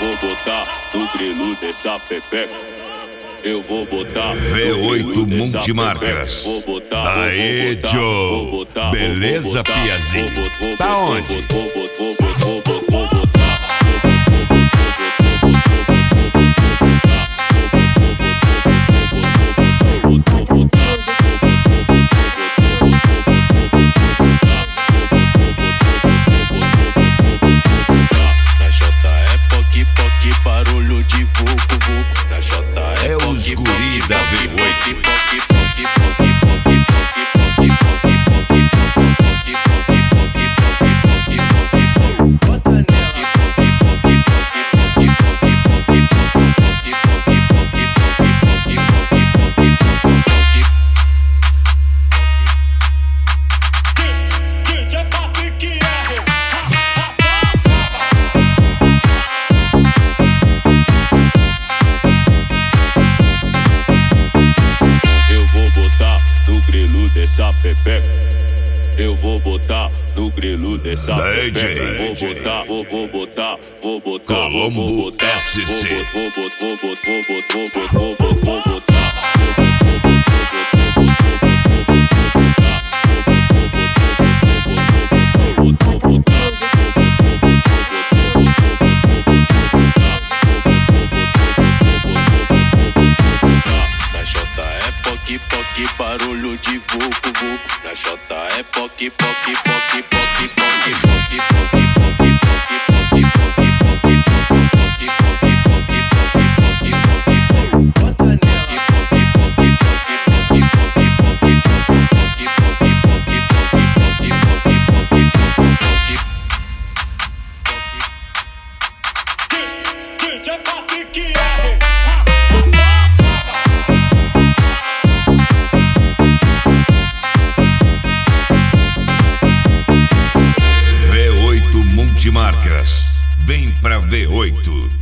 vou botar no grelo dessa pepeca. Eu vou botar V8 Multimarcas. Aê, Joe. Beleza, Piazinho? Tá onde? Barulho de vucu vucu na Jota é os guri da V8. Dessa pepeca, eu vou botar no grelo dessa pepeca. Vou botar Colombo SC. Vou poque, barulho de vucu vucu na Jota é poque, poque, poque, poque, poque, poque, poque, poque, poque, poque, poque, V8 Multimarcas. Vem pra V8.